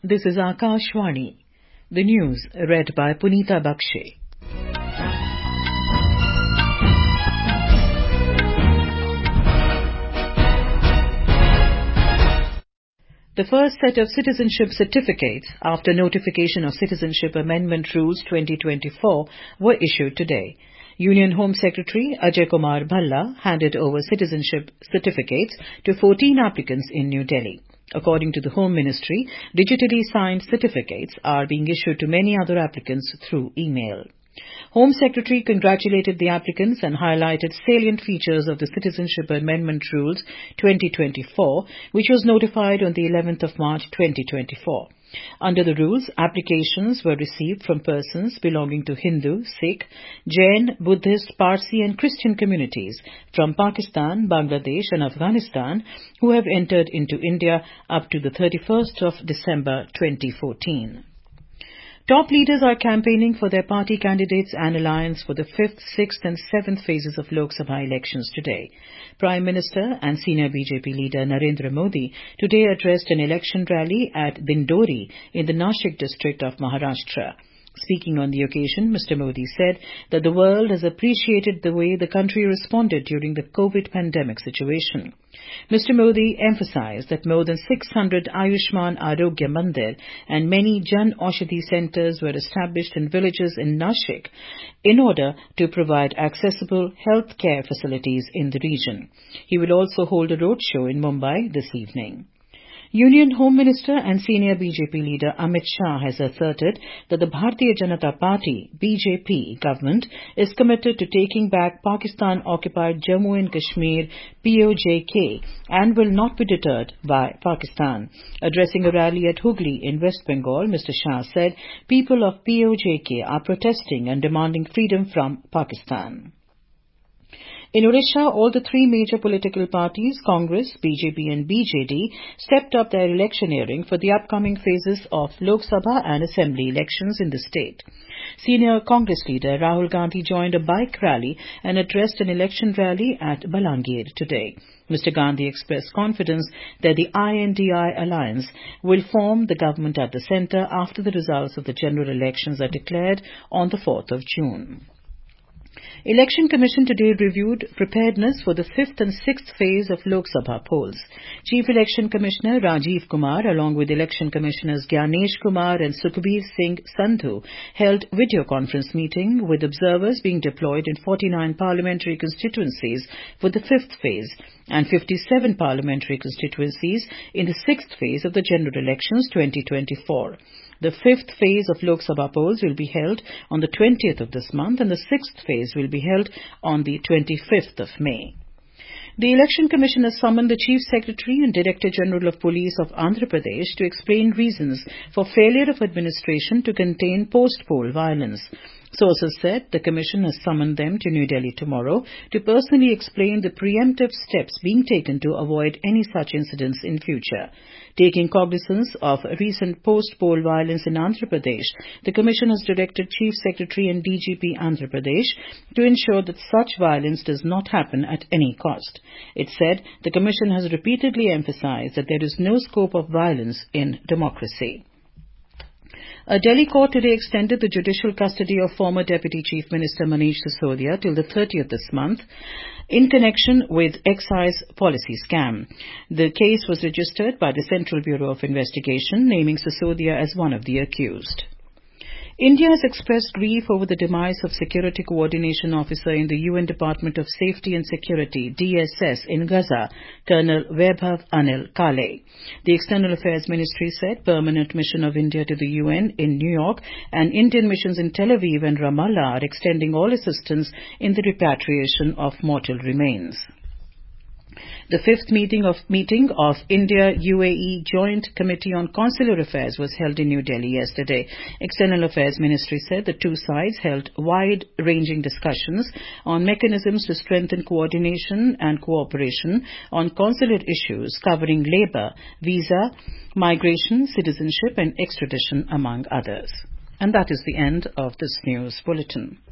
This is Akashvani. The news read by Punita Bakshe. The first set of citizenship certificates after notification of Citizenship Amendment Rules 2024 were issued today. Union Home Secretary Ajay Kumar Bhalla handed over citizenship certificates to 14 applicants in New Delhi. According to the Home Ministry, digitally signed certificates are being issued to many other applicants through email. Home Secretary congratulated the applicants and highlighted salient features of the Citizenship Amendment Rules 2024, which was notified on the 11th of March 2024. Under the rules, applications were received from persons belonging to Hindu, Sikh, Jain, Buddhist, Parsi and Christian communities from Pakistan, Bangladesh and Afghanistan who have entered into India up to the 31st of December 2014. Top leaders are campaigning for their party candidates and alliance for the 5th, 6th and 7th phases of Lok Sabha elections today. Prime Minister and senior BJP leader Narendra Modi today addressed an election rally at Dindori in the Nashik district of Maharashtra. Speaking on the occasion, Mr. Modi said that the world has appreciated the way the country responded during the COVID pandemic situation. Mr. Modi emphasized that more than 600 Ayushman Arogya Mandir and many Jan Aushadhi centers were established in villages in Nashik in order to provide accessible health care facilities in the region. He will also hold a roadshow in Mumbai this evening. Union Home Minister and senior BJP leader Amit Shah has asserted that the Bharatiya Janata Party (BJP) government is committed to taking back Pakistan-occupied Jammu and Kashmir (POJK) and will not be deterred by Pakistan. Addressing a rally at Hooghly in West Bengal, Mr. Shah said people of POJK are protesting and demanding freedom from Pakistan. In Odisha, all the three major political parties, Congress, BJP and BJD, stepped up their electioneering for the upcoming phases of Lok Sabha and Assembly elections in the state. Senior Congress leader Rahul Gandhi joined a bike rally and addressed an election rally at Balangir today. Mr. Gandhi expressed confidence that the INDI alliance will form the government at the centre after the results of the general elections are declared on the 4th of June. Election Commission today reviewed preparedness for the 5th and 6th phase of Lok Sabha polls. Chief Election Commissioner Rajiv Kumar, along with Election Commissioners Gyanesh Kumar and Sukhbir Singh Sandhu, held video conference meeting with observers being deployed in 49 parliamentary constituencies for the 5th phase and 57 parliamentary constituencies in the 6th phase of the general elections 2024. The 5th phase of Lok Sabha polls will be held on the 20th of this month and the 6th phase will be held on the 25th of May. The Election Commission has summoned the Chief Secretary and Director General of Police of Andhra Pradesh to explain reasons for failure of administration to contain post-poll violence. Sources said the Commission has summoned them to New Delhi tomorrow to personally explain the preemptive steps being taken to avoid any such incidents in future. Taking cognizance of recent post-poll violence in Andhra Pradesh, the Commission has directed Chief Secretary and DGP Andhra Pradesh to ensure that such violence does not happen at any cost. It said the Commission has repeatedly emphasized that there is no scope of violence in democracy. A Delhi court today extended the judicial custody of former Deputy Chief Minister Manish Sisodia till the 30th this month in connection with excise policy scam. The case was registered by the Central Bureau of Investigation, naming Sisodia as one of the accused. India has expressed grief over the demise of Security Coordination Officer in the UN Department of Safety and Security, DSS, in Gaza, Colonel Vaibhav Anil Kale. The External Affairs Ministry said permanent mission of India to the UN in New York and Indian missions in Tel Aviv and Ramallah are extending all assistance in the repatriation of mortal remains. The 5th meeting of India-UAE Joint Committee on Consular Affairs was held in New Delhi yesterday. External Affairs Ministry said the two sides held wide-ranging discussions on mechanisms to strengthen coordination and cooperation on consular issues covering labour, visa, migration, citizenship and extradition, among others. And that is the end of this news bulletin.